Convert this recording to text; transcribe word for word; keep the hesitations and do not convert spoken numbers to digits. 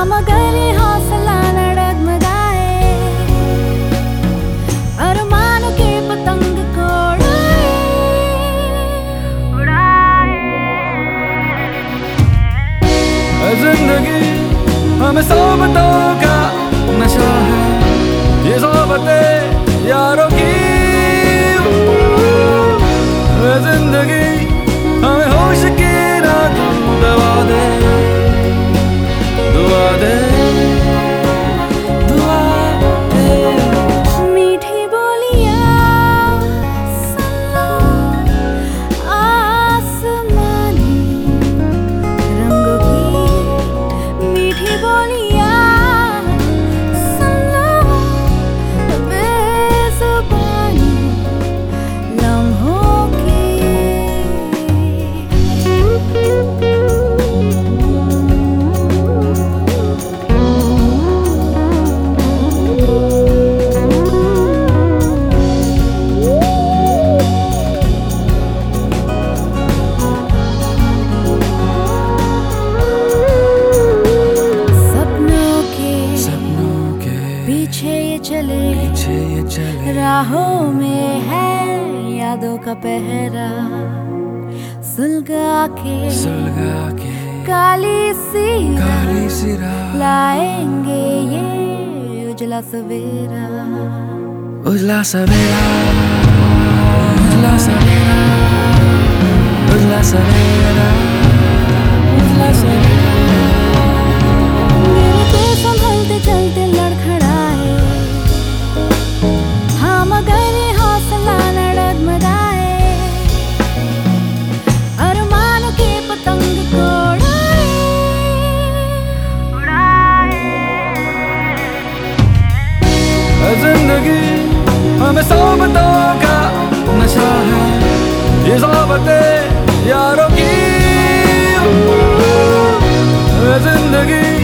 हाँ मगर ये हौसला न डगमगाए, अरमानों के पतंग को उड़ाए। जिंदगी हमें सोबतों का नशा है, ये सोबतें यारों की। जिंदगी हमें होश की ना तू दवा दे, दुआ दे, दुआ दे। मीठी बोलियां सुन लो, आसमानी रंगों की मीठी बोलियां सुन लो, बेज़ुबानी लम्हों की। पीछे ये चले, पीछे ये चले, राहों में है यादों का पहरा। सुलगा के सुलगा के काली सी काली सी राह लाएंगे ये उजला सवेरा। उजला सवेरा, उजला सवेरा, उजला सवेरा, उजला सवेरा। दिल के संभलते चलते लड़खड़ाए, हाँ मगर ये हौसला न डगमगाए, अरमानों के पतंग को उड़ाए। जिंदगी हमें सोबतों का नशा है, ये सोबतें यारों की। जिंदगी